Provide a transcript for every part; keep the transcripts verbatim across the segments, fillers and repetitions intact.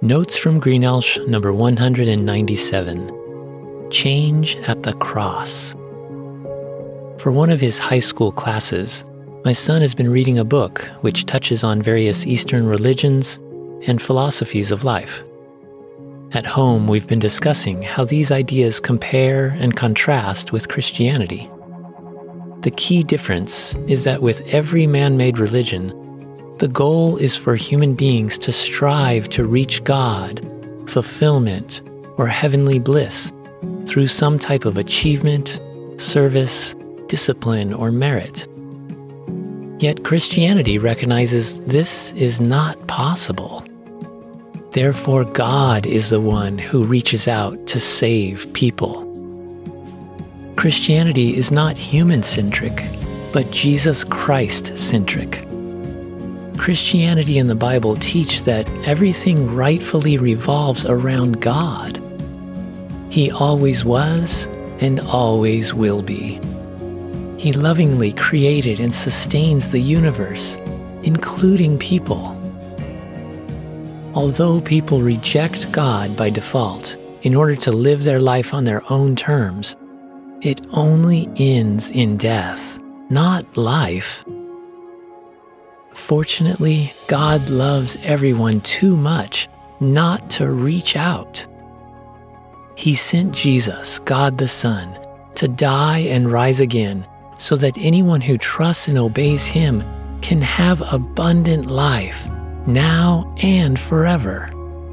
Notes from Greenelsh number one hundred ninety-seven. Change at the Cross. For one of his high school classes, my son has been reading a book which touches on various Eastern religions and philosophies of life. At home, we've been discussing how these ideas compare and contrast with Christianity. The key difference is that with every man-made religion, the goal is for human beings to strive to reach God, fulfillment, or heavenly bliss through some type of achievement, service, discipline, or merit. Yet Christianity recognizes this is not possible. Therefore, God is the one who reaches out to save people. Christianity is not human-centric, but Jesus Christ-centric. Christianity and the Bible teach that everything rightfully revolves around God. He always was and always will be. He lovingly created and sustains the universe, including people. Although people reject God by default in order to live their life on their own terms, it only ends in death, not life. Fortunately, God loves everyone too much not to reach out. He sent Jesus, God the Son, to die and rise again so that anyone who trusts and obeys Him can have abundant life, now and forever.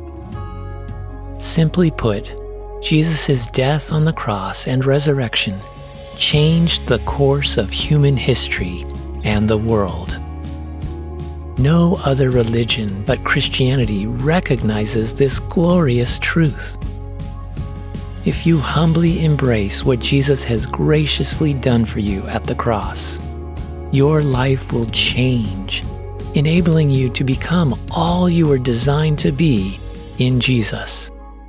Simply put, Jesus' death on the cross and resurrection changed the course of human history and the world. No other religion but Christianity recognizes this glorious truth. If you humbly embrace what Jesus has graciously done for you at the cross, your life will change, enabling you to become all you were designed to be in Jesus.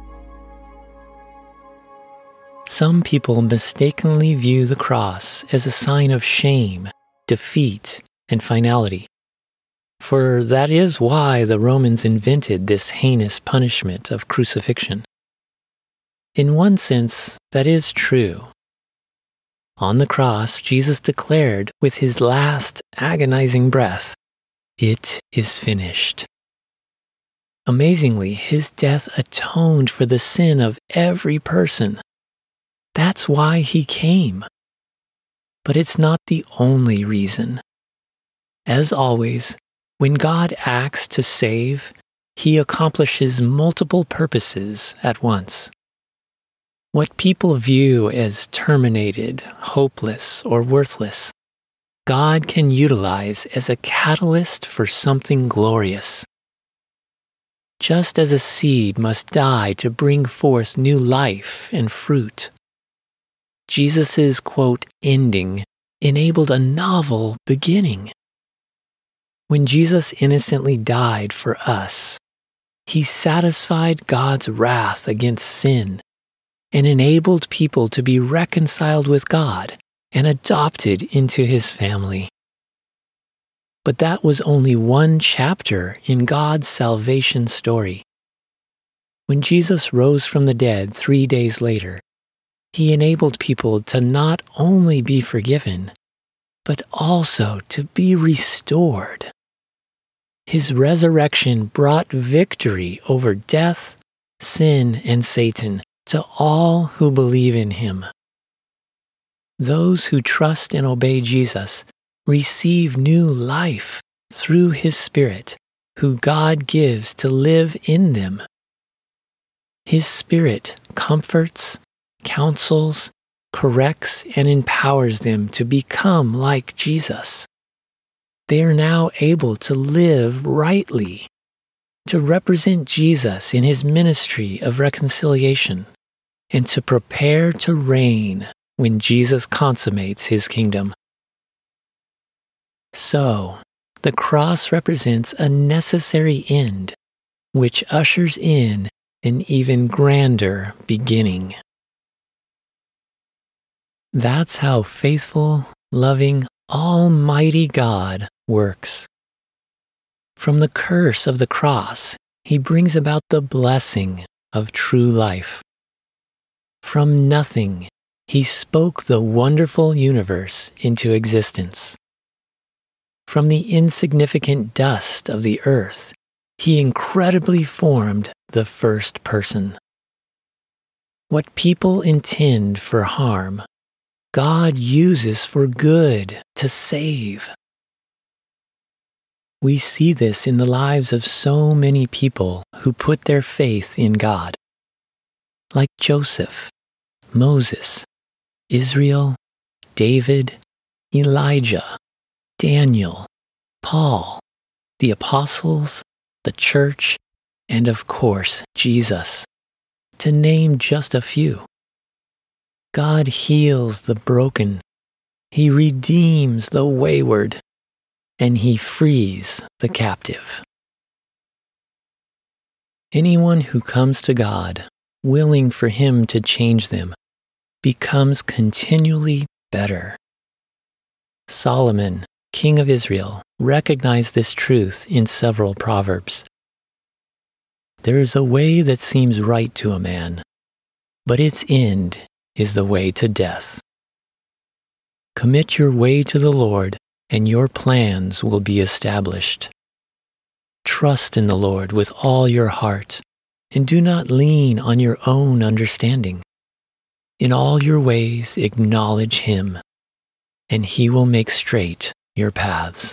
Some people mistakenly view the cross as a sign of shame, defeat, and finality. For that is why the Romans invented this heinous punishment of crucifixion. In one sense, that is true. On the cross, Jesus declared with his last agonizing breath, "It is finished." Amazingly, his death atoned for the sin of every person. That's why he came. But it's not the only reason. As always, when God acts to save, he accomplishes multiple purposes at once. What people view as terminated, hopeless, or worthless, God can utilize as a catalyst for something glorious. Just as a seed must die to bring forth new life and fruit, Jesus' quote, ending enabled a novel beginning. When Jesus innocently died for us, he satisfied God's wrath against sin and enabled people to be reconciled with God and adopted into his family. But that was only one chapter in God's salvation story. When Jesus rose from the dead three days later, he enabled people to not only be forgiven, but also to be restored. His resurrection brought victory over death, sin, and Satan to all who believe in him. Those who trust and obey Jesus receive new life through his Spirit, who God gives to live in them. His Spirit comforts, counsels, corrects, and empowers them to become like Jesus. They are now able to live rightly, to represent Jesus in his ministry of reconciliation, and to prepare to reign when Jesus consummates his kingdom. So, the cross represents a necessary end, which ushers in an even grander beginning. That's how faithful, loving, Almighty God works. From the curse of the cross, He brings about the blessing of true life. From nothing, He spoke the wonderful universe into existence. From the insignificant dust of the earth, He incredibly formed the first person. What people intend for harm, God uses for good to save. We see this in the lives of so many people who put their faith in God, like Joseph, Moses, Israel, David, Elijah, Daniel, Paul, the apostles, the church, and of course, Jesus, to name just a few. God heals the broken, He redeems the wayward, and He frees the captive. Anyone who comes to God, willing for Him to change them, becomes continually better. Solomon, king of Israel, recognized this truth in several proverbs. There is a way that seems right to a man, but its end is the way to death. Commit your way to the Lord, and your plans will be established. Trust in the Lord with all your heart, and do not lean on your own understanding. In all your ways acknowledge Him, and He will make straight your paths.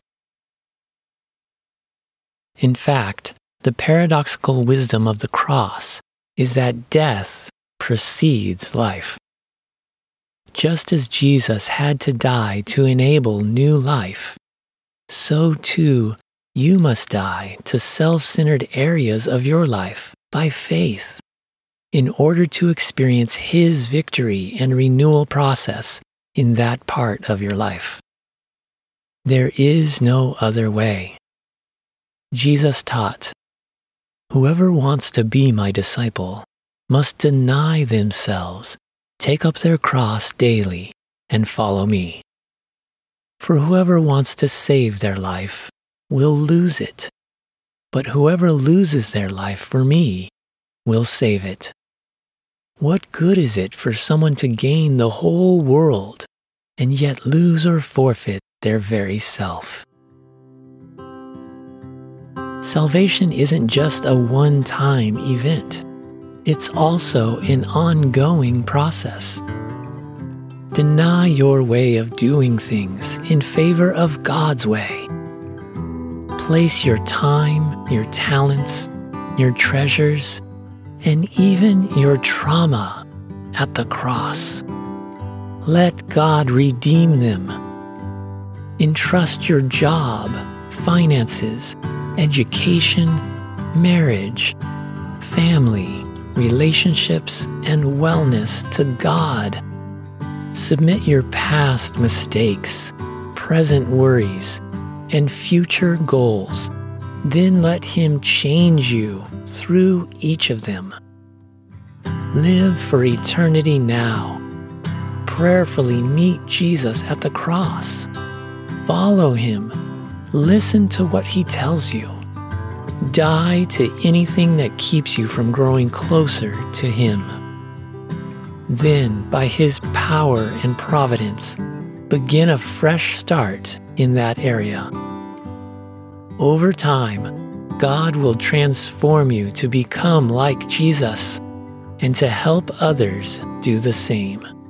In fact, the paradoxical wisdom of the cross is that death precedes life. Just as Jesus had to die to enable new life, so too you must die to self-centered areas of your life by faith in order to experience His victory and renewal process in that part of your life. There is no other way. Jesus taught, "Whoever wants to be my disciple must deny themselves, take up their cross daily, and follow me. For whoever wants to save their life will lose it, but whoever loses their life for me will save it. What good is it for someone to gain the whole world and yet lose or forfeit their very self?" Salvation isn't just a one-time event. It's also an ongoing process. Deny your way of doing things in favor of God's way. Place your time, your talents, your treasures, and even your trauma at the cross. Let God redeem them. Entrust your job, finances, education, marriage, family, relationships, and wellness to God. Submit your past mistakes, present worries, and future goals. Then let Him change you through each of them. Live for eternity now. Prayerfully meet Jesus at the cross. Follow Him. Listen to what He tells you. Die to anything that keeps you from growing closer to Him. Then, by His power and providence, begin a fresh start in that area. Over time, God will transform you to become like Jesus and to help others do the same.